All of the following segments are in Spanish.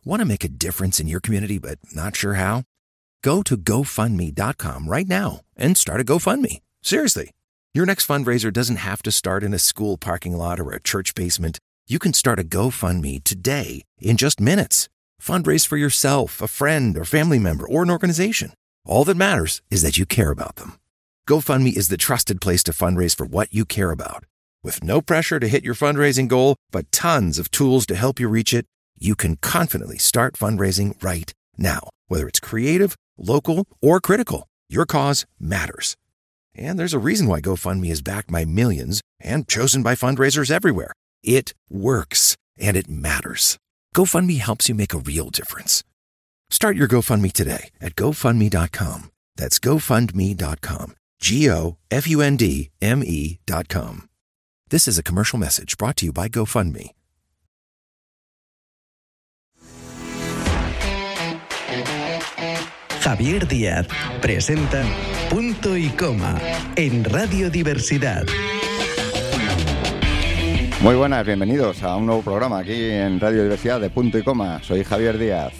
Want to make a difference in your community but not sure how? Go to GoFundMe.com right now and start a GoFundMe. Seriously. Your next fundraiser doesn't have to start in a school parking lot or a church basement. You can start a GoFundMe today in just minutes. Fundraise for yourself, a friend or family member, or an organization. All that matters is that you care about them. GoFundMe is the trusted place to fundraise for what you care about. With no pressure to hit your fundraising goal, but tons of tools to help you reach it, you can confidently start fundraising right now. Whether it's creative, local, or critical, your cause matters. And there's a reason why GoFundMe is backed by millions and chosen by fundraisers everywhere. It works, and it matters. GoFundMe helps you make a real difference. Start your GoFundMe today at GoFundMe.com. That's GoFundMe.com. GoFundMe.com. This is a commercial message brought to you by GoFundMe. Javier Díaz presenta Punto y Coma en Radio Diversidad. Muy buenas, bienvenidos a un nuevo programa aquí en Radio Diversidad de Punto y Coma. Soy Javier Díaz.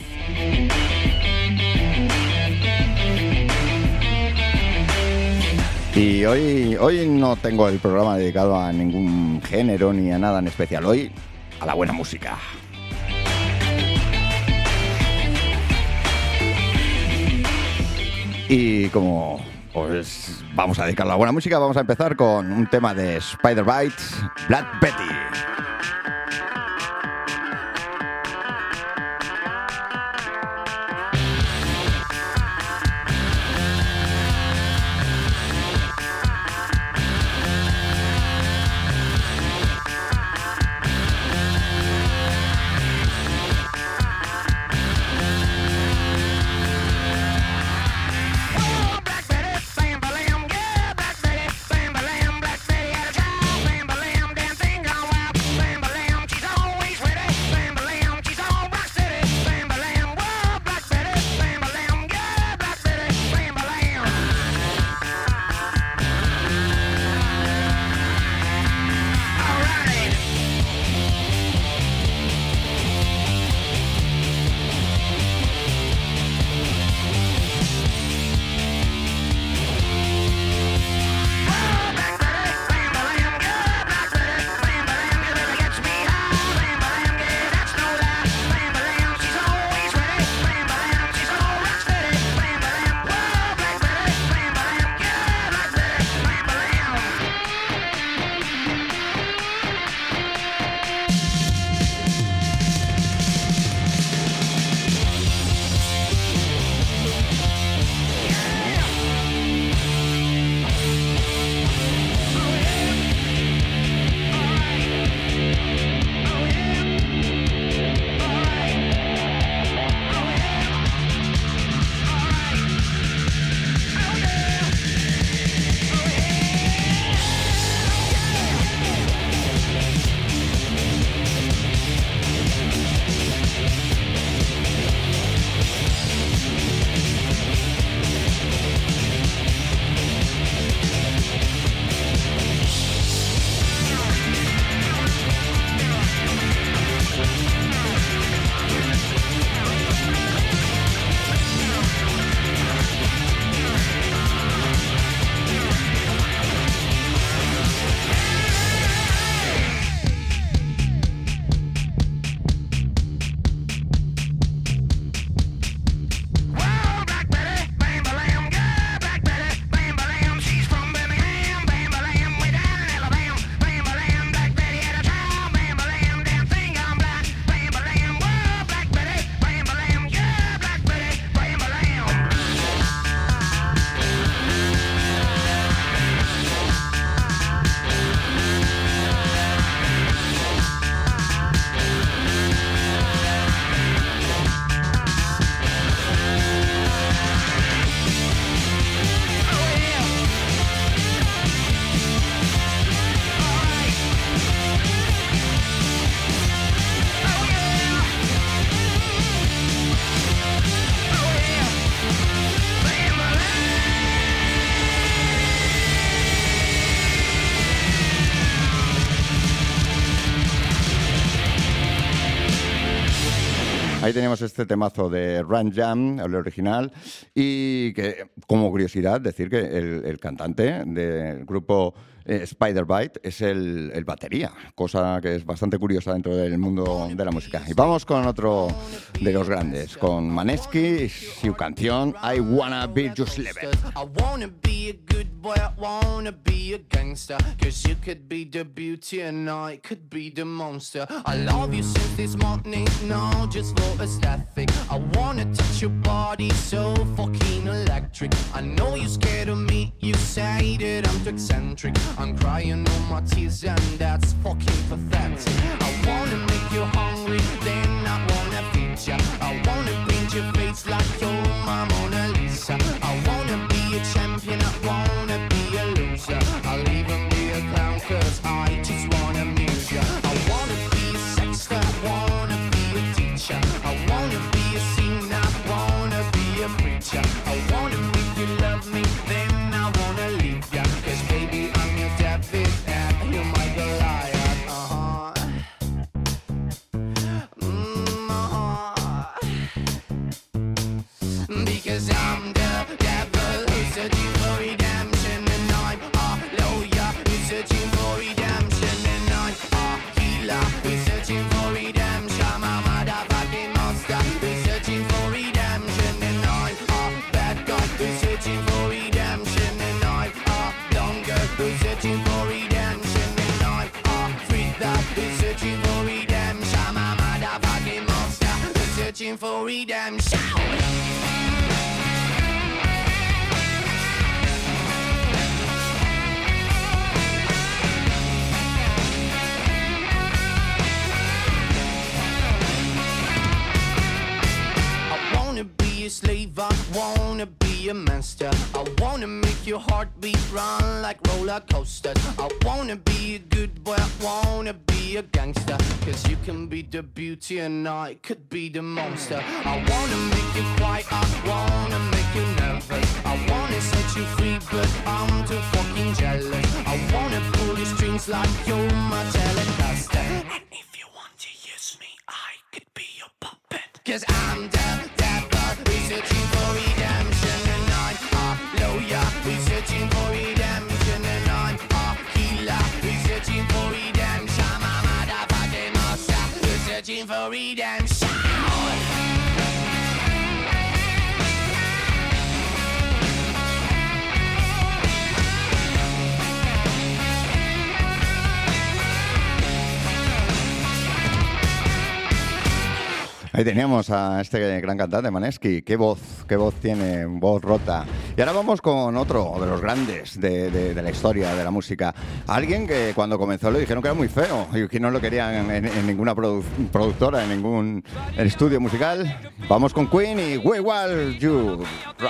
Y hoy no tengo el programa dedicado a ningún género ni a nada en especial. Hoy a la buena música. Y como pues vamos a dedicar a la buena música, vamos a empezar con un tema de Spider-Bites, Black Betty. Ahí tenemos este temazo de Run Jam, el original, y que, como curiosidad, decir que el cantante del grupo Spider-Bite es el batería, cosa que es bastante curiosa dentro del mundo de la música. Y vamos con otro de los grandes, con Maneskin y su canción I Wanna Be Just Living. I wanna be a good boy, I wanna be a gangster, 'cause you could be the beauty and I could be the monster. I love you since this morning, no, just for aesthetic. I wanna touch your body so fucking electric. I know you're scared of me, you say that I'm too eccentric. I'm crying all my tears and that's fucking pathetic. I wanna make you hungry, then I wanna feed ya. I wanna paint your face like you're my Mona Lisa. I wanna be a champion, I wanna be a loser. I'll even be a clown 'cause I just wanna amuse ya. I wanna be a sexter, I wanna be a teacher. I wanna be a singer, I wanna be a preacher. I wanna make you love me, then I wanna leave ya. 'Cause baby, I'm your David and you're my Goliath. Because I'm the devil who's searching for redemption, and I'm a lawyer who's searching for redemption, and I'm a healer who's searching for redemption. I'm a motherfucking monster who's searching for redemption, and I'm a bad guy who's searching for redemption, and I'm a blonde girl who's searching for redemption, and I'm a freak that who's searching for redemption. I'm a motherfucking monster who's searching for redemption. A slave, I wanna be a master. I wanna make your heartbeat run like roller coasters. I wanna be a good boy, I wanna be a gangster, 'cause you can be the beauty and I could be the monster. I wanna make you quiet, I wanna make you nervous. I wanna set you free, but I'm too fucking jealous. I wanna pull your strings like you're my Telecaster. And if you want to use me, I could be your puppet. 'Cause I'm the devil who's searching for redemption, and I'm a lawyer who's searching for redemption, and I'm a healer who's searching for redemption. I'm a motherfucking monster who's searching for redemption. Ahí teníamos a este gran cantante, Maneskin. Qué voz tiene, voz rota. Y ahora vamos con otro de los grandes de la historia de la música. Alguien que cuando comenzó le dijeron que era muy feo y que no lo querían en ninguna productora, en ningún estudio musical. Vamos con Queen y We Will You Rock.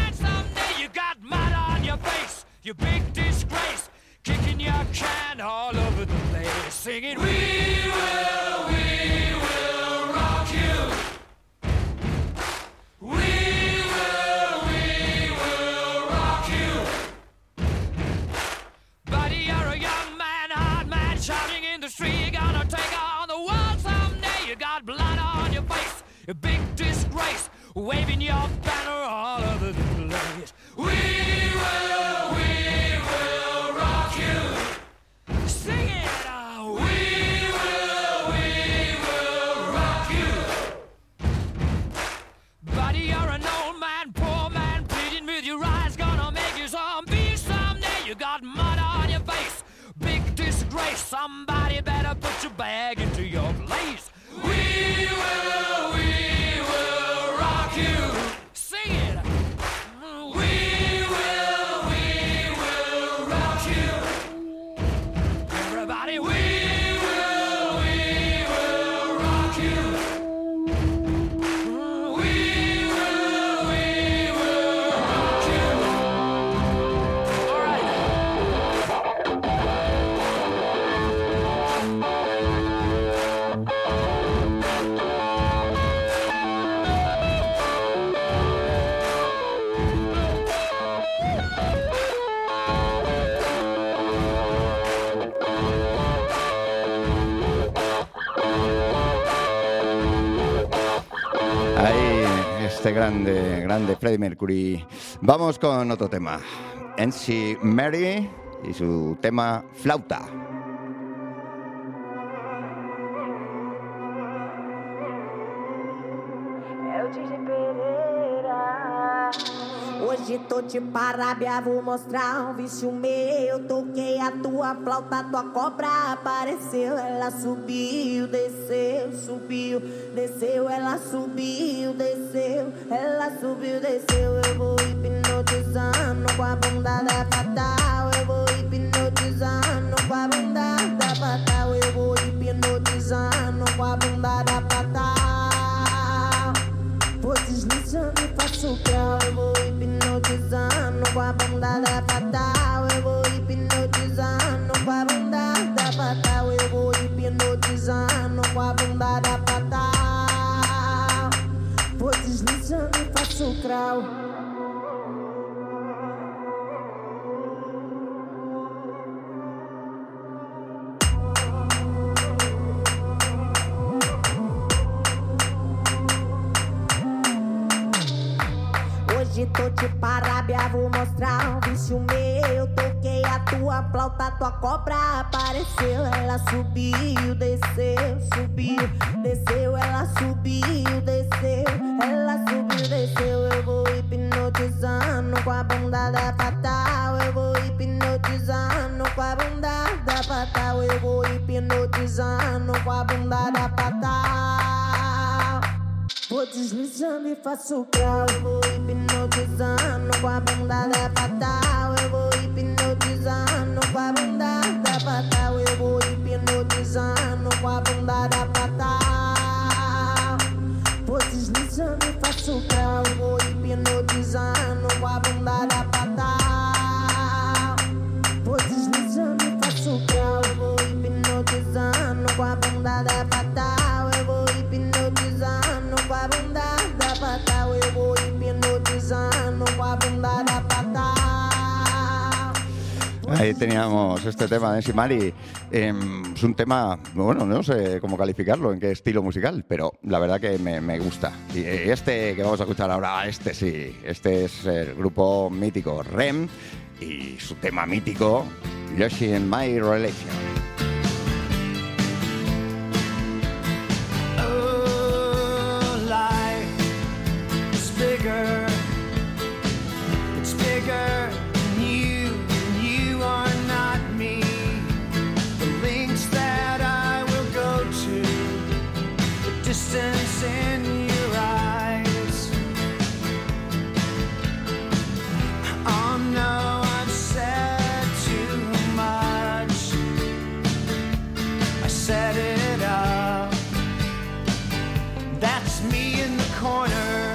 Shouting in the street, you're gonna take on the world someday. You got blood on your face, a big disgrace, waving your banner all over the place. We will rock you. Sing it out. We will rock you. Buddy, you're an old man, poor man, pleading with your eyes, gonna make you zombie someday. You got mud on your face, big disgrace. Somebody better put your bag into your place. We will rock you. Sing it. We will rock you. Everybody, we will rock you. We will rock you. All right. este grande Freddie Mercury. Vamos con otro tema. Nancy Mary y su tema Flauta. Hoje tô de parábia, vou mostrar um vício meu. Toquei a tua flauta, tua cobra apareceu. Ela subiu, desceu, subiu, desceu. Ela subiu, desceu, ela subiu, desceu. Eu vou hipnotizando com a bunda da fatal. Eu vou hipnotizando com a bunda da fatal. Eu vou hipnotizando com a bunda da fatal. Vou deslizando e faço grau. Eu vou hipnotizando com a bunda da fatal. Eu vou hipnotizando com a bunda da fatal. Eu vou hipnotizando com a bunda da fatal. Vou deslizando e faço grau. Hoje tô de parábia, vou mostrar um vício meu. Toquei a tua flauta, tua cobra apareceu. Ela subiu, desceu, subiu, desceu. Ela subiu, desceu, ela subiu, desceu. Eu vou hipnotizando com a bunda da fatal. Eu vou hipnotizando com a bunda da fatal. Eu vou hipnotizando com a bunda da fatal. Vou deslizando e faço grau. Eu vou hipnotizando com a bunda da fatal. Eu vou hipnotizando com a bunda da fatal. Eu vou hipnotizando com a bunda da fatal. Vou deslizando e faço grau. Eu vou hipnotizando com a bunda da fatal. Vou deslizando e faço grau. Eu vou hipnotizando com a bunda da fatal. Eu vou hipnotizando com a bunda da fatal. Eu vou hipnotizando com a bunda da fatal. Ahí teníamos este tema de Nancy Mary. Es un tema, bueno, no sé cómo calificarlo, en qué estilo musical, pero la verdad que me gusta. Y este que vamos a escuchar ahora, este sí, este es el grupo mítico REM y su tema mítico, Yoshi and My Relation. It's bigger than you are not me. The links that I will go to, the distance in your eyes. Oh no, I've said too much. I set it up. That's me in the corner.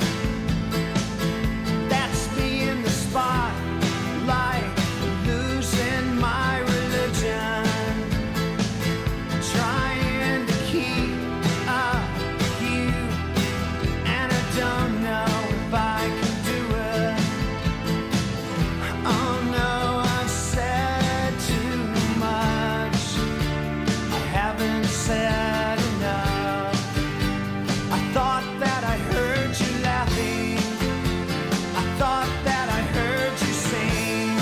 Spotlight, losing my religion, trying to keep up with you, and I don't know if I can do it. Oh no, I've said too much. I haven't said enough. I thought that I heard you laughing. I thought that I heard you sing.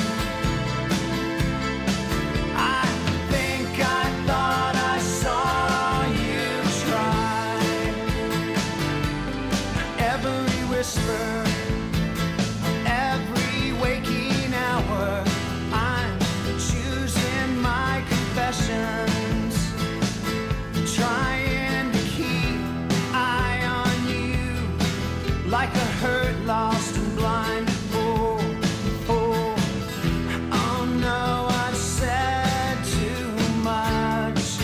I think I thought I saw you try. Every whisper, every waking hour, I'm choosing my confessions, trying to keep eye on you like a hurt, lost and blind. Oh, oh, oh no, I've said too much.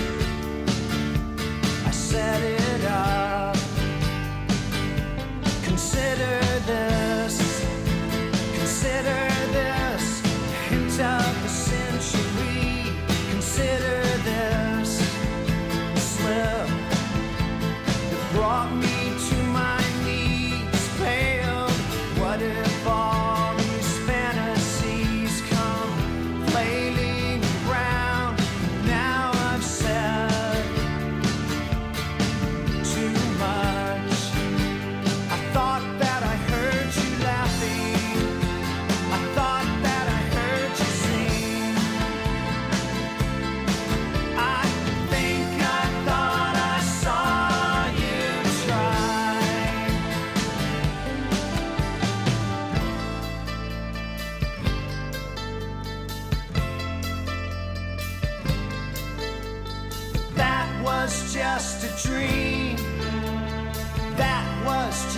I set it up. Consider this.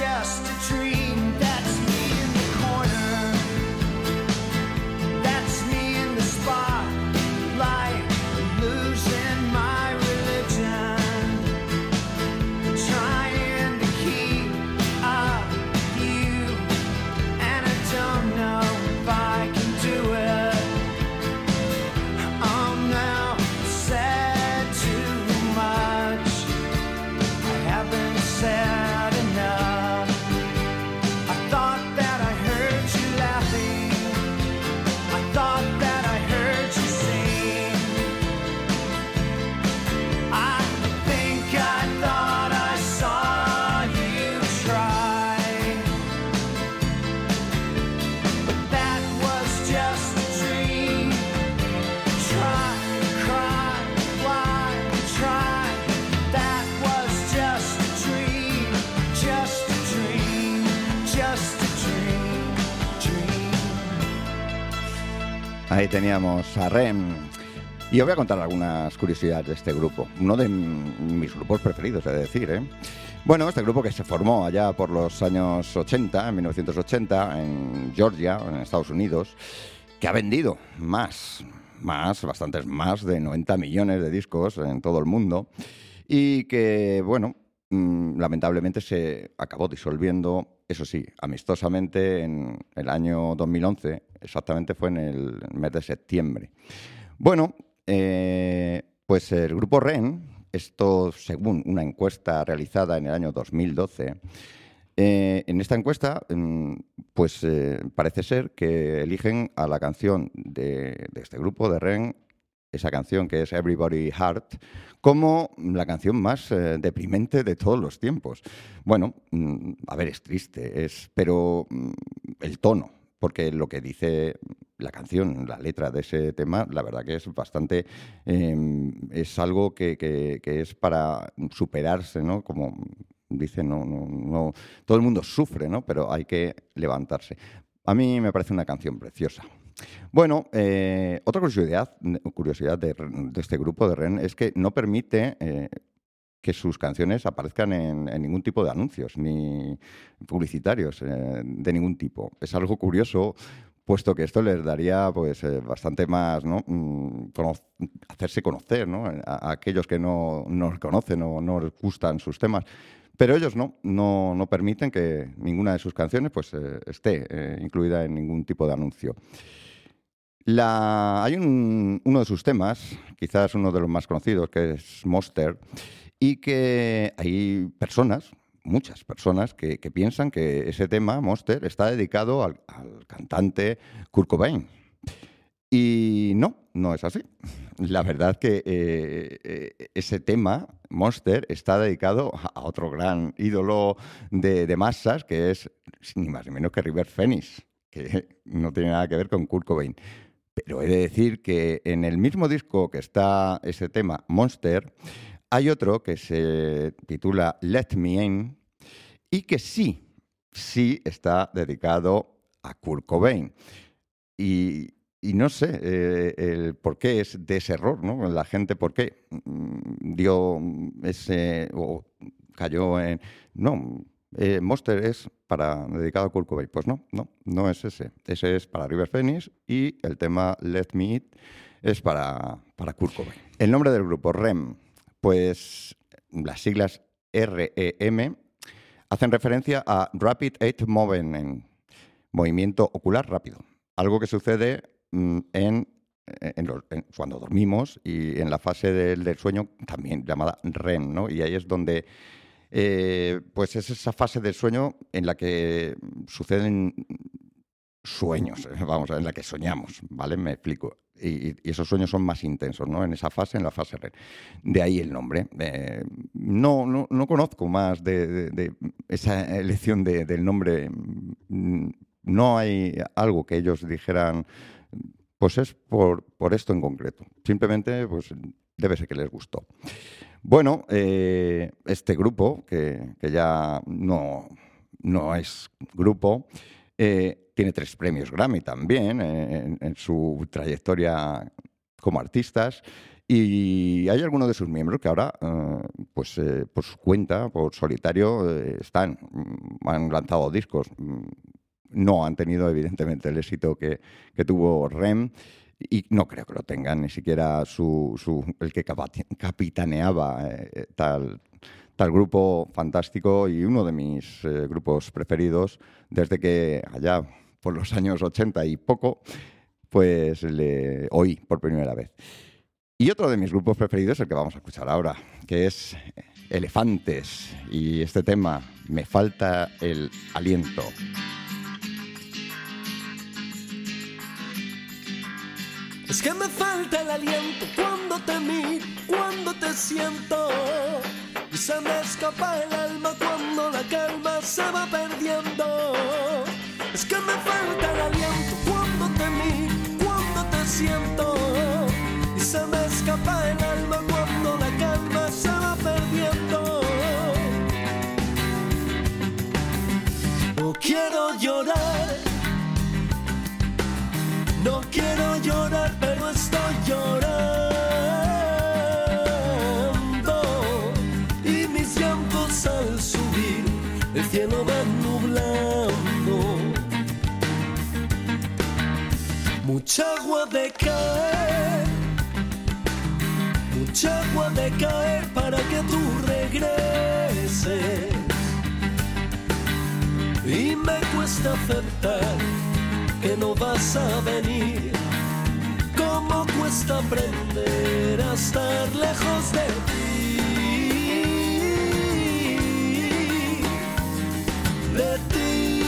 just a dream. That's me in the corner. That's me in the spotlight, losing my religion, trying to keep up with you, and I don't know if I can do it. I'm now said too much. I haven't said enough. I thought that I heard you laughing. I thought that I heard you sing. I think I thought I saw you try, but that was just a dream. Try, cry, fly, try. That was just a dream, just a dream, just a dream, dream. Ahí teníamos a REM. Y os voy a contar algunas curiosidades de este grupo. Uno de mis grupos preferidos, he de decir, ¿eh? Bueno, este grupo que se formó allá por los años 80, en 1980, en Georgia, en Estados Unidos, que ha vendido bastantes más de 90 millones de discos en todo el mundo y que, bueno, lamentablemente se acabó disolviendo, eso sí, amistosamente en el año 2011, exactamente fue en el mes de septiembre. Bueno, pues el grupo REM, esto según una encuesta realizada en el año 2012, en esta encuesta, pues parece ser que eligen a la canción de este grupo de REM, esa canción que es Everybody Heart, como la canción más deprimente de todos los tiempos. Bueno, a ver, es triste, pero el tono, porque lo que dice la canción, la letra de ese tema, la verdad que es bastante... es algo que es para superarse, ¿no? Como dice, no, todo el mundo sufre, ¿no? Pero hay que levantarse. A mí me parece una canción preciosa. Bueno, otra curiosidad de este grupo de REM es que no permite que sus canciones aparezcan en ningún tipo de anuncios ni publicitarios de ningún tipo. Es algo curioso, puesto que esto les daría pues bastante más, ¿no? Hacerse conocer, ¿no? A aquellos que no nos conocen o no les gustan sus temas. Pero ellos no permiten que ninguna de sus canciones pues, esté incluida en ningún tipo de anuncio. Hay uno de sus temas, quizás uno de los más conocidos, que es Monster, y que hay muchas personas que piensan que ese tema, Monster, está dedicado al cantante Kurt Cobain. Y no es así. La verdad que ese tema, Monster, está dedicado a otro gran ídolo de masas, que es ni más ni menos que River Phoenix, que no tiene nada que ver con Kurt Cobain. Pero he de decir que en el mismo disco que está ese tema, Monster, hay otro que se titula Let Me In y que sí está dedicado a Kurt Cobain. Y no sé el por qué es de ese error, ¿no? La gente, ¿por qué dio ese o cayó en... No, Monster es dedicado a Kurt Cobain. Pues no es ese. Ese es para River Phoenix y el tema Let Me In es para Kurt Cobain. El nombre del grupo, REM, pues las siglas REM hacen referencia a Rapid Eye Movement, movimiento ocular rápido. Algo que sucede cuando dormimos y en la fase del sueño también llamada REM, ¿no? Y ahí es donde pues es esa fase del sueño en la que suceden sueños, en la que soñamos, ¿vale? Me explico. Y esos sueños son más intensos, ¿no? En esa fase, en la fase REM. De ahí el nombre. No conozco más de esa elección del nombre. No hay algo que ellos dijeran, pues es por esto en concreto. Simplemente, pues debe ser que les gustó. Bueno, este grupo, que ya no es grupo, tiene 3 premios Grammy también en su trayectoria como artistas Y hay algunos de sus miembros que ahora, por su cuenta, por solitario, han lanzado discos. No han tenido, evidentemente, el éxito que tuvo Rem, y no creo que lo tengan, ni siquiera el que capitaneaba tal grupo fantástico, y uno de mis grupos preferidos desde que allá por los años 80 y poco, pues le oí por primera vez. Y otro de mis grupos preferidos es el que vamos a escuchar ahora, que es Elefantes, y este tema, Me falta el aliento. Es que me falta el aliento cuando te miro, cuando te siento, y se me escapa el alma cuando la calma se va perdiendo. Es que me falta el aliento cuando te miro, cuando te siento, y se me escapa el alma cuando la calma se va perdiendo. No quiero llorar, no quiero llorar, pero estoy llorando, y mis llantos al subir el cielo van nublando. Mucha agua de caer, mucha agua de caer para que tú regreses, y me cuesta aceptar que no vas a venir. Cómo cuesta aprender a estar lejos de ti, de ti.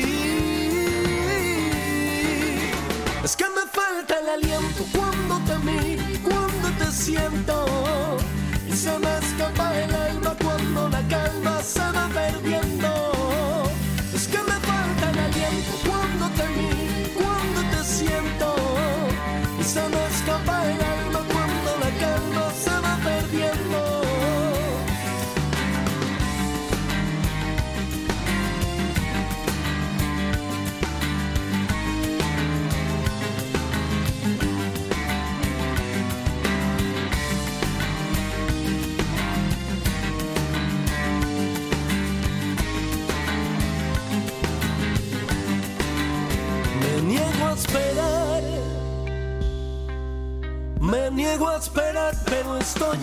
Es que me falta el aliento cuando te miro, cuando te siento, y se me escapa el alma cuando la calma se va perdiendo. Es que me falta el aliento cuando te miro, cuando te siento, y se me escapa el alma cuando la calma se va perdiendo. Me niego a esperar, pero estoy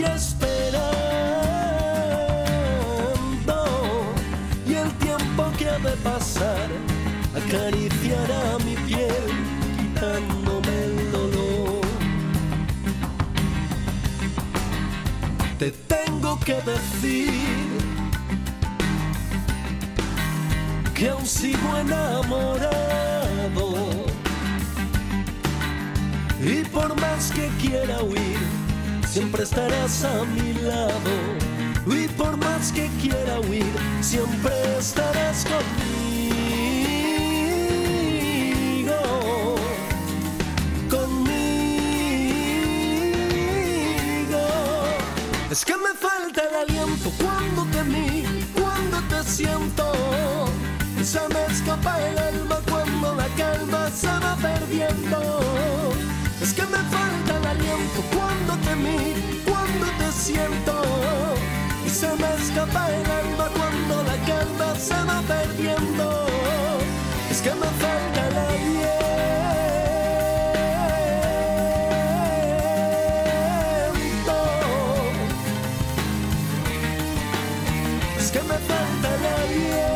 esperando, y el tiempo que ha de pasar acariciará mi piel, quitándome el dolor. Te tengo que decir que aún sigo enamorado, y por más que quiera huir, siempre estarás a mi lado. Y por más que quiera huir, siempre estarás conmigo, conmigo. Es que me falta el aliento cuando te miro, cuando te siento, y se me escapa el alma cuando la calma se va perdiendo. Es que me falta el aliento cuando te miro, cuando te siento, y se me escapa el alma cuando la calma se va perdiendo. Es que me falta el aliento, es que me falta el aliento.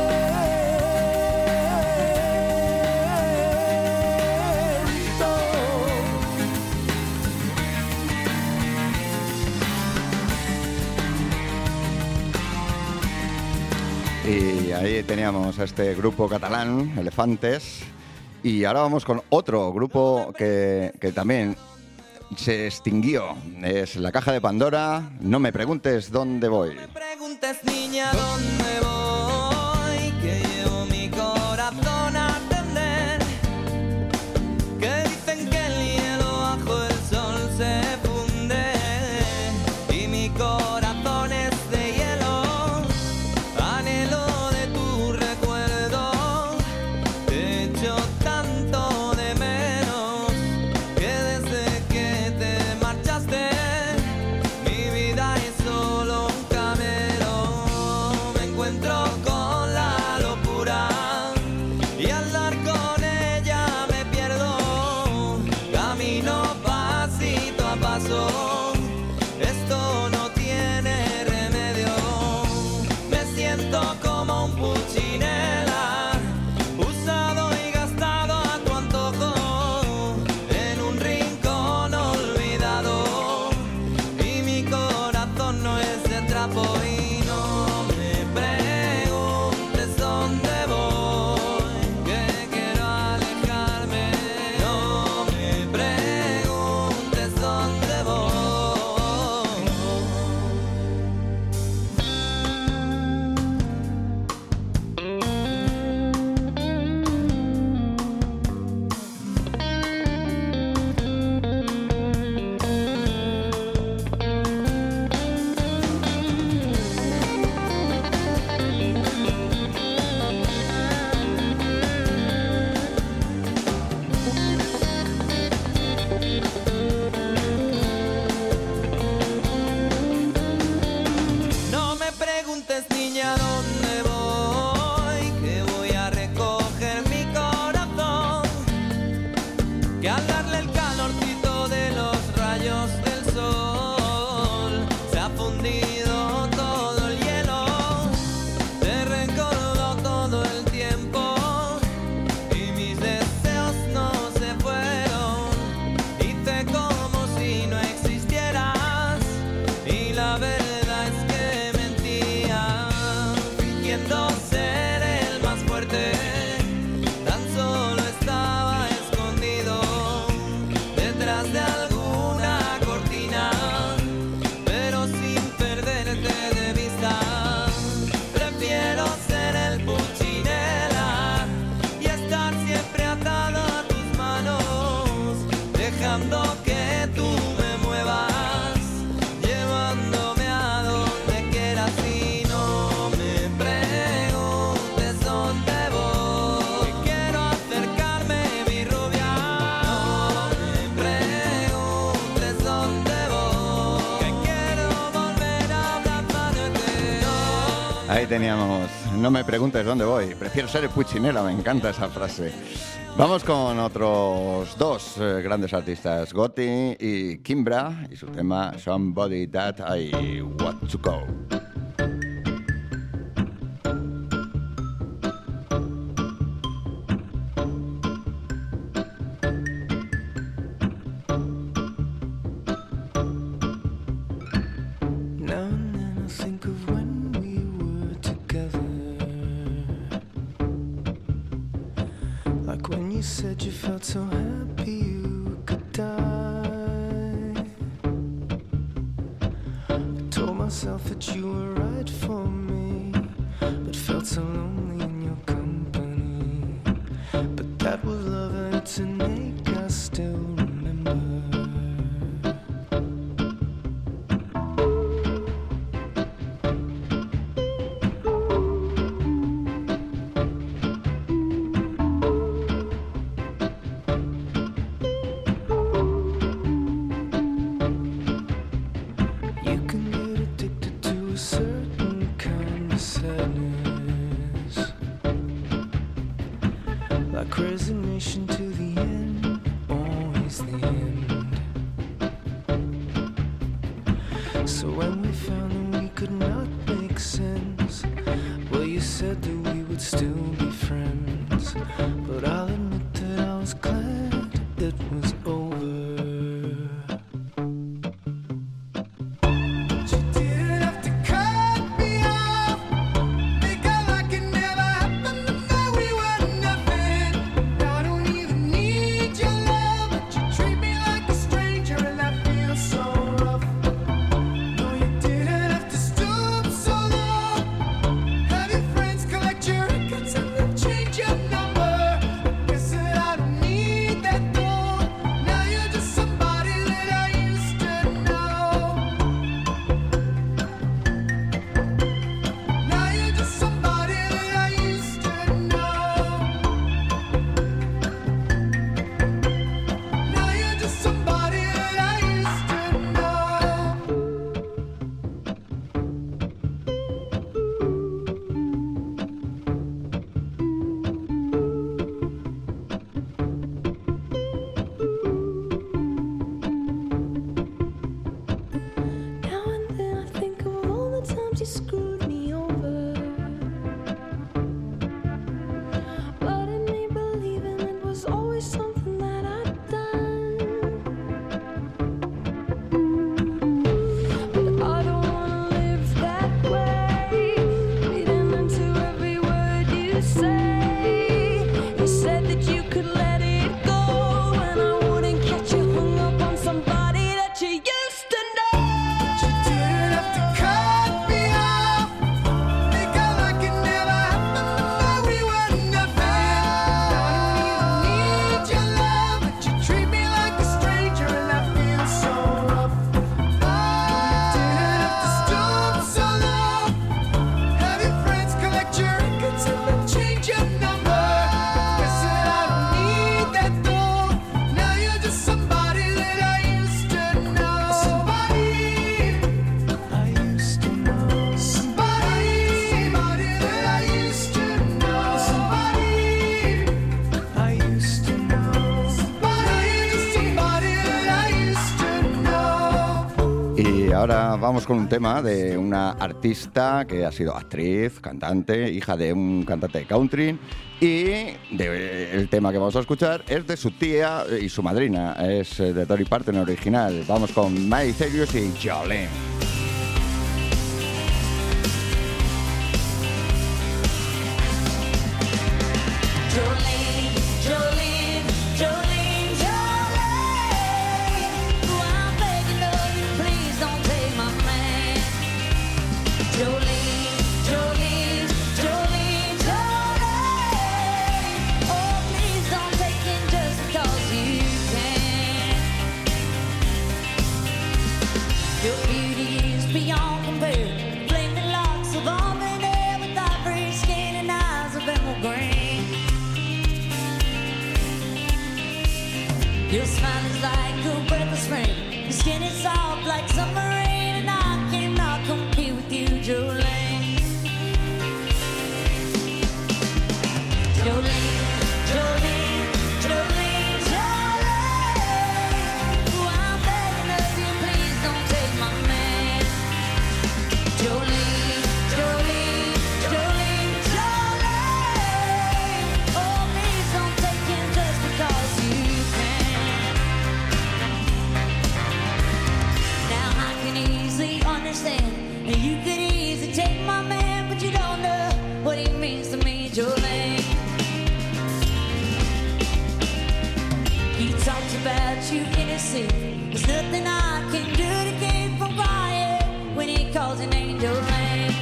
Y ahí teníamos a este grupo catalán, Elefantes, y ahora vamos con otro grupo que también se extinguió. Es La Caja de Pandora, No me preguntes dónde voy. No me preguntes, niña, dónde voy, que llevo mi corazón a atender, que dicen que el hielo bajo el sol se funde, y mi corazón es de hielo, anhelo de tu recuerdo, te echo tanto de menos, que desde que te marchaste teníamos. No me preguntes dónde voy. Prefiero ser el Puccinella, me encanta esa frase. Vamos con otros dos grandes artistas, Gotti y Kimbra, y su tema Somebody That I Want to Go. So happy you could die. I told myself that you were right for me, but felt so lonely in your company. But that was love and it's an ache I still remember. Resignation to the end, always the end. So when we found that we could not make sense, well, you said that we would still be friends. But I'll admit that I was glad it was over. Ahora vamos con un tema de una artista que ha sido actriz, cantante, hija de un cantante de country, y el tema que vamos a escuchar es de su tía y su madrina, es de Dolly Parton original. Vamos con Miley Cyrus y Jolene. Your smile is like a breath of spring. Your skin is soft like summer rain, and I cannot compete with you, Jolene. me, Jolene. He talks about you innocent. There's nothing I can do to keep from crying when he calls your name, Jolene.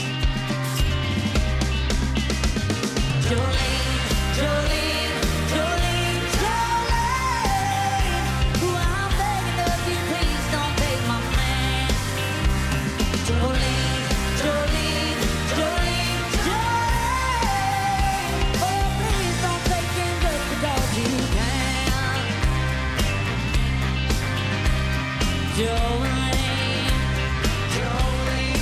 Jolene, Jolene, Jolene, Jolene. Ooh, I'm begging of you, please don't take my man. Jolene, Jolene, Jolene, Jolene. Oh, please don't take him just because you can. Jolene, Jolene,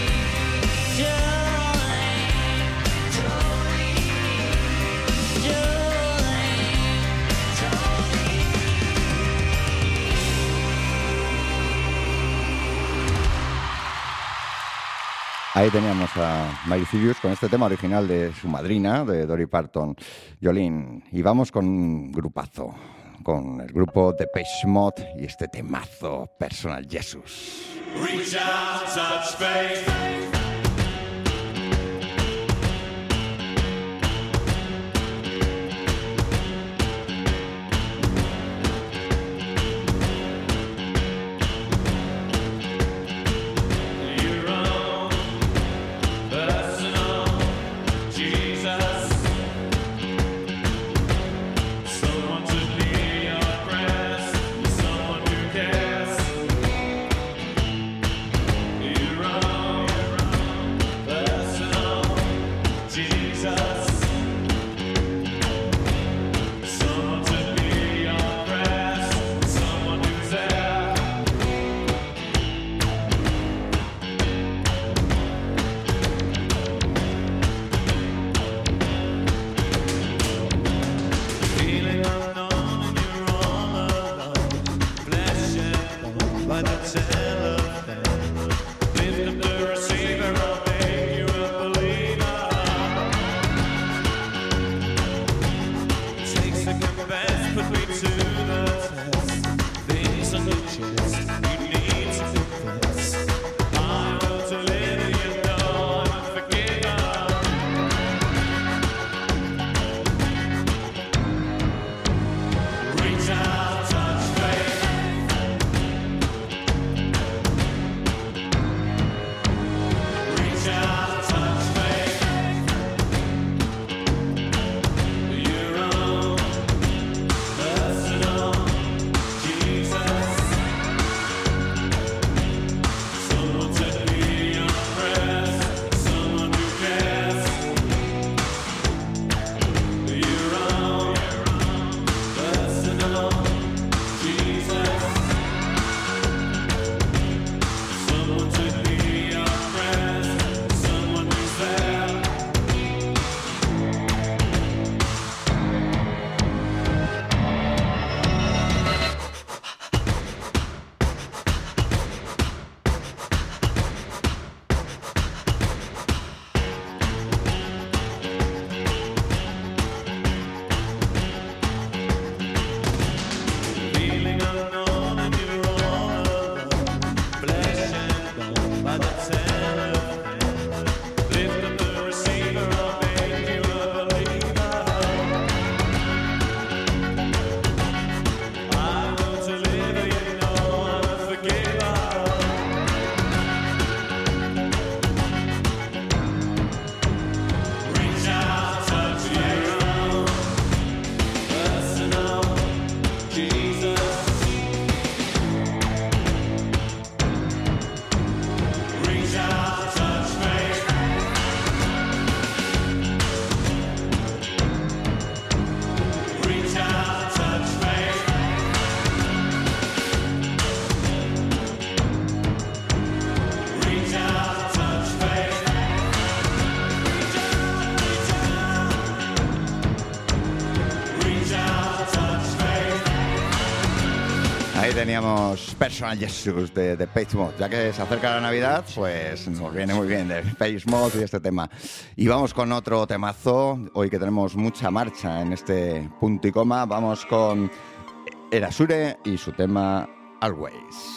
Jolene, Ahí teníamos a Miley Cyrus con este tema original de su madrina, de Dolly Parton, Jolene. Y vamos con un grupazo, con el grupo Depeche Mode y este temazo, Personal Jesus. Reach out, touch faith. Your own personal Jesus. Someone to hear your prayers, someone who cares. Your own personal Jesus. Someone to hear your prayers, someone who's there. Feeling unknown and you're all alone. Flesh and bone by the telephone. Lift up the receiver, I'll make you a believer. Take second best, put me to the test. Things on your chest, you need to confess. I will deliver you, know I'm forgiven. Reach out, touch faith. Reach out, touch faith. Your own personal Jesus. Someone to hear your prayers, someone who cares. Your own personal Jesus. Someone to hear your prayers, someone who's there. Feeling unknown and you're all alone. Flesh and bone by the telephone. Lift up the receiver, I'll make you a believer. I will deliver you, know I'm a forgiver. Reach out, touch your own personal Jesus. Reach out, touch faith. Reach out, touch faith. Reach out, touch faith. Reach out, touch faith. Ahí teníamos Personal Jesus de Depeche Mode. Ya que se acerca la Navidad, pues nos viene muy bien Depeche Mode y este tema. Y vamos con otro temazo. Hoy que tenemos mucha marcha en este punto y coma, vamos con Erasure y su tema Always.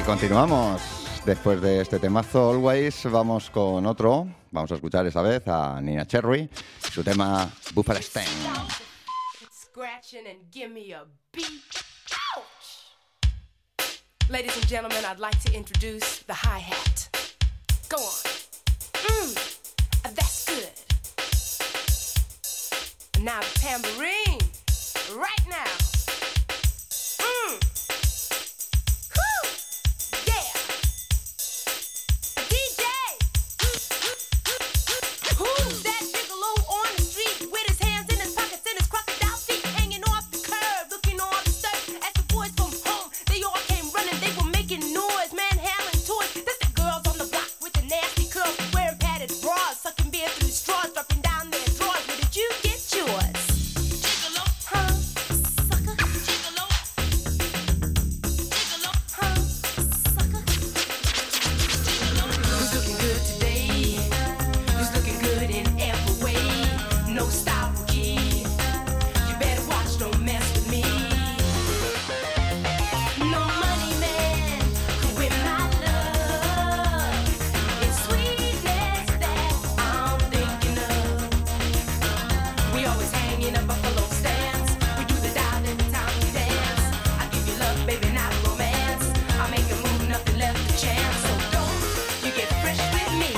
Continuamos. Después de este temazo Always, vamos con otro. Vamos a escuchar esta vez a Nina Cherry, su tema Buffalo Stain. Scratching and give me a beat. Ouch! Ladies and gentlemen, I'd like to introduce the hi-hat. Go on. That's good. Now the tambourine. Right now. Whew! Yeah! DJ! Who's that gigolo on the street with his hands in his pockets and his crocodile feet hanging off the curb, looking all disturbed as the boys from home? They all came running, they were making noise, manhandling toys. That's the girls on the block with the nasty curls, wearing padded bras, sucking beer through straws, dropping down their drawers. Where did you get yours? Gigolo, huh? Sucker, gigolo. Gigolo, huh? Sucker. Gigolo. Who's looking good today? Who's looking good in every way? No style rookie. You better watch, don't mess with me. No money man could win my love. It's sweetness that I'm thinking of. We always hang in a buffalo stance. We do the dial every time we dance. I give you love, baby, not romance. I make a move, nothing left to chance. So don't you get fresh with me.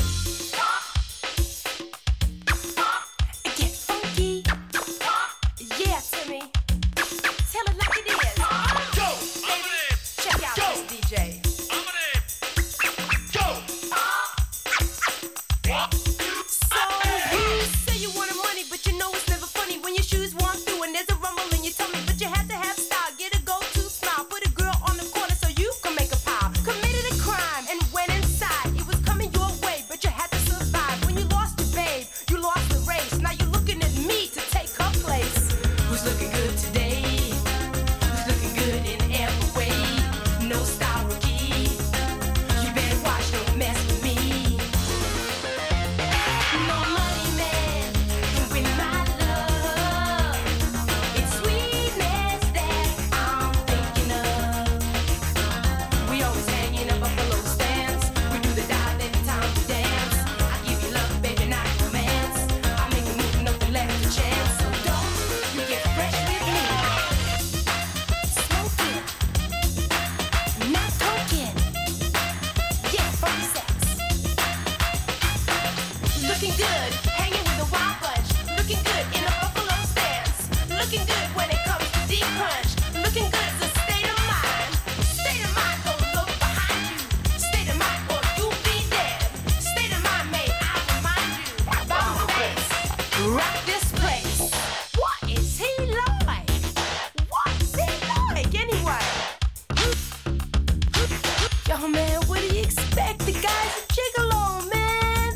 Get funky. Yeah, Timmy. Tell it like it is. Go! Check out this DJ. So you say you wanted money, but you know it's never funny when your shoes walk through and there's a rumble in your tummy. But you have to have style, get a go-to smile, put a girl on the corner so you can make a pile. Committed a crime and went inside. It was coming your way, but you had to survive. When you lost your babe, you lost the race. Now you're looking at me to take her place. Who's looking good today? Who's looking good in every way? No style rookie. You better watch, don't mess with me. No money man can win my love. It's sweetness that I'm thinking of. We always hang in a buffalo stance. We do the dive every time we dance. I give you love, baby, not romance. I make a move, nothing left to chance. So don't you get fresh with me. Smoke it, not coke it. Yeah, funky sex. Looking good, hanging with a wild bunch. Looking good in a buffalo stance. Looking good when it comes to deep crunch. Looking good is a state of mind. State of mind, don't look behind you. State of mind, or you'll be dead. State of mind, may I remind you. Bounce bass, rock this place. What is he like? What's he like anyway? Yo, man, what do you expect? The guy's a gigolo, man.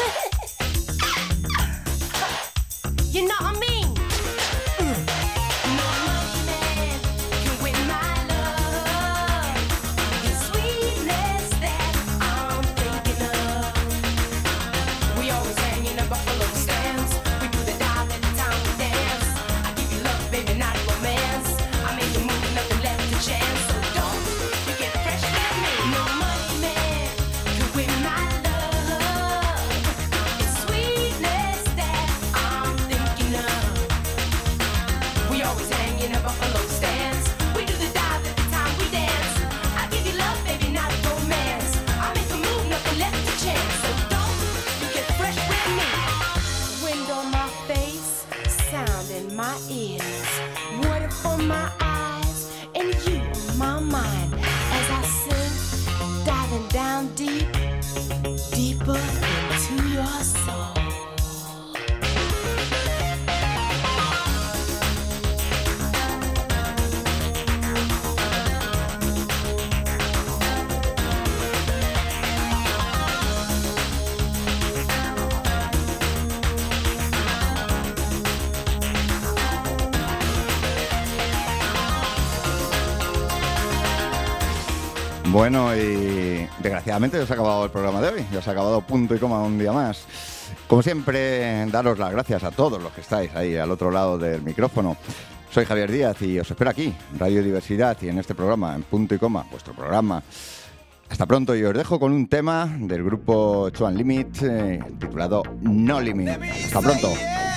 You know what I mean? No money man can win my love. It's sweetness that I'm thinking of. We always hang in a buffalo stance. We do the dive every time we dance. I give you love, baby, not romance. I make a move, nothing left to chance. So don't you get fresh with me. No money man can win my love. It's sweetness that I'm thinking of. We always hang in a buffalo stance. We do the dive every time we dance. I give you love, baby, not romance. I make a move, nothing left to chance. So don't you get fresh with me. Wind on my face, sound in my ears, water for my eyes, and you on my mind. As I sing, diving down deep, deeper into your soul. Bueno, y desgraciadamente ya se ha acabado el programa de hoy, ya se ha acabado punto y coma un día más. Como siempre, daros las gracias a todos los que estáis ahí al otro lado del micrófono. Soy Javier Díaz y os espero aquí, en Radio Diversidad y en este programa, en Punto y Coma, vuestro programa. Hasta pronto y os dejo con un tema del grupo Chuan Limit titulado No Limit. Hasta pronto.